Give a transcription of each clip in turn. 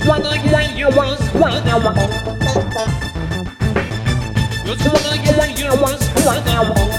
wanna get you once, when I want. Just wanna get you once, when I want.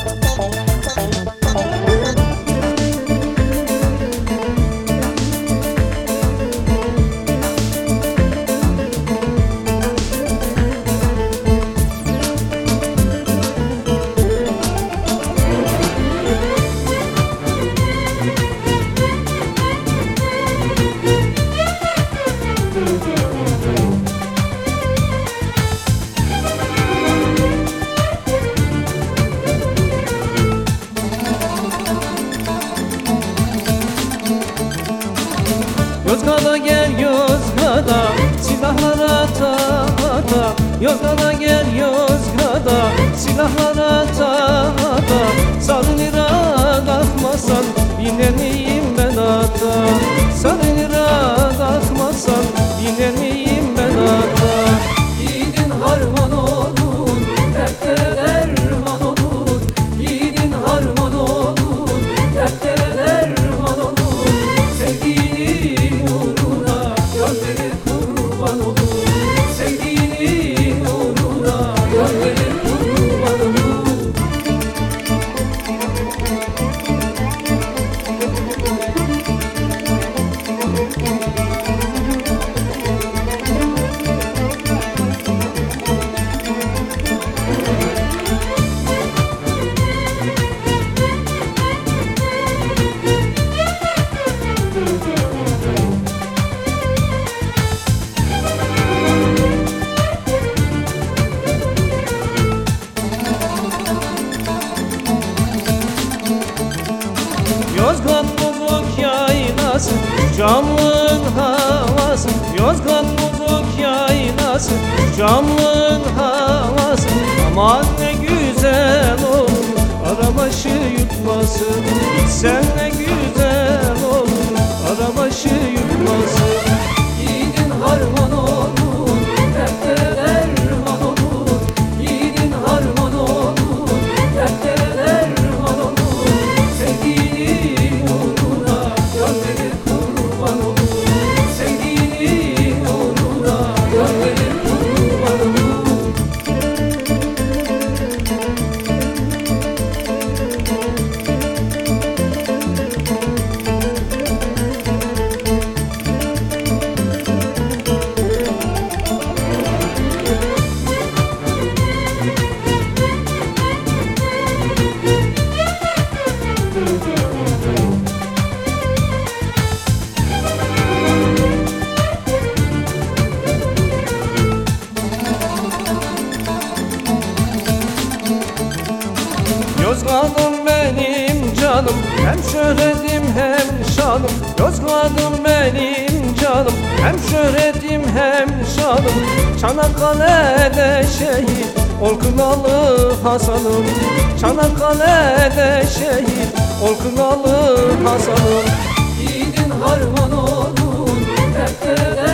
Yozgat'a gel Yozgat'a, silahlar ata ata. Yozgat'a gel Yozgat'a, silahlar ata ata. Sarınıra kalkmasan biner miyim ben ata? Sarınıra kalkmasan biner miyim ben ata? Yiğidin harman olur, dertlere derman olur. Yiğidin harman olur, dertlere derman olur. Sevdiğinin uğruna gözleri kurban olur. Sevdiğinin uğruna gözleri kurban olur. Yozgat bozuk yaylası, camlığın havası. Yozgat bozuk yaylası, camlığın havası. Aman ne güzel olur arabaşı yutması. Gitsen ne güzel olur arabaşı yutması. Yiğidin harman olur, dertlere derman olur. Yiğidin harman olur, dertlere derman olur. Sevdiğinin uğruna gözleri kurban olur. Sevdiğinin uğruna gözleri kurban olur. Yozgat'ım benim canım, hem şöhretim hem şanım. Yozgat'ım benim canım, hem şöhretim hem şanım. Çanakkale'de şehit ol Kınalı Hasan'ım. Çanakkale'de şehit ol Kınalı Hasan'ım. Yiğidin harman olur, dertlere